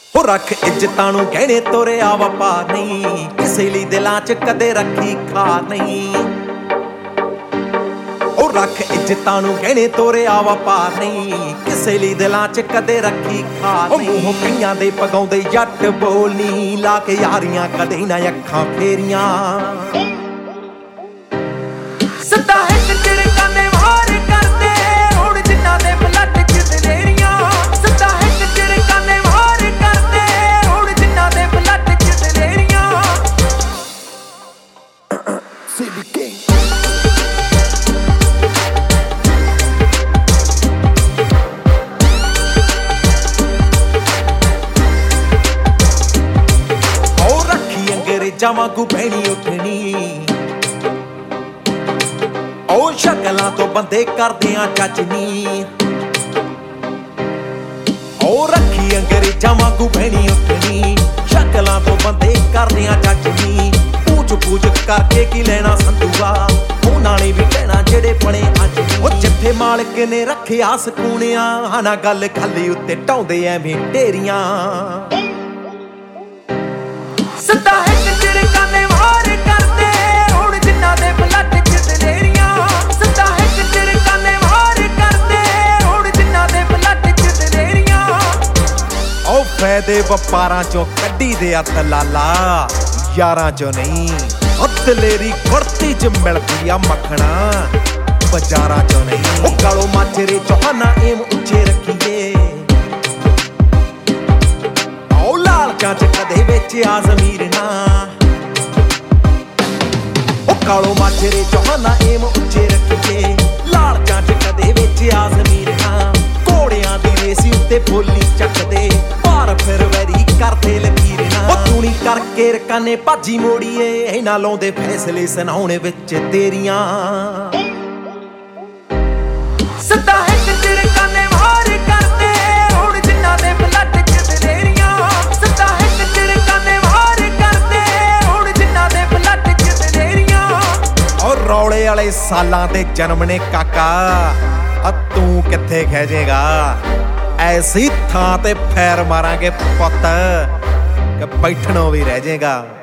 हो रख इज्जतां नूं गहणे तोरिया वपार नहीं, किसे लई दिलां च कदे रखी खार नहीं। हो रख इज्जतां नूं गहणे तोरिया वपार नहीं, किसे लई दिलां च कदे रखी खार नहीं। मूंहों कईयां दे पगाउंदे जट बोलनी, ला के यारियां कदे ना अखां फेरियां। सदा हिक चिड़कां ने वार करदे, हुण जिन्हां दे ब्लड च दलेरियां। सदा हिक चिड़कां ने वार करदे, हुण जिन्हां दे ब्लड च दलेरियां। CB King और रखी अंग्रेजां वांगू बहनी उठनी, ओ शकलां तो बंदे करदियां जज नी। ओ रखी अंग्रेजां वांगू बहनी उठनी, शकलां तो बंदे करदियां जज नी। पूछ पूछ करके की लेना संदूआ, उन्हां ने भी कहना जेड़े बने अज। ओ जिथे मालक ने रखिया सकूनिया, ना गल खाली उत्ते ढाउंदे एवें ढेरियां। सदा हिक चिड़कां ने वार करदे, हुण जिन्हां दे ब्लड च दलेरियां। सदा हिक चिड़कां ने वार करदे, हुण जिन्हां दे ब्लड च दलेरियां। ओ फैदे वपारां चों कड्डी दे दलाला, यारां चों नहीं। ओ दलेरी गुड़ती च मिलदी आ मखना, बाजारां चों नहीं। ओ कालो माजरे चौहाना एम उच्चे रखीए, ओ लालचां च कदे वेचिया ज़मीर ना। ओ कालो माजरे चौहाना एम उच्चे रखीए, लालचां च कदे वेचिया ज़मीर ना। घोड़ियां दी रेसी उत्ते बोली चकदे, पार फिर वैरी करदे लकीर ना। ओ तू नी करके रकाने भाजी मोड़ीए, इन्हां लाउंदे फैसले सुनाउणे विच तेरियां। सदा हिक चिड़कां ने वार करदे, हुण जिन्हां दे ब्लड च दलेरियां। सदा हिक चिड़कां ने वार करदे, हुण जिन्हां दे ब्लड च दलेरियां। और रौले वाले सालां दे जन्म ने काका, तू कित्थे खैजेगा। ऐसी थां ते फैर मारांगे पुत्त कि बैठणों भी रह जाएगा।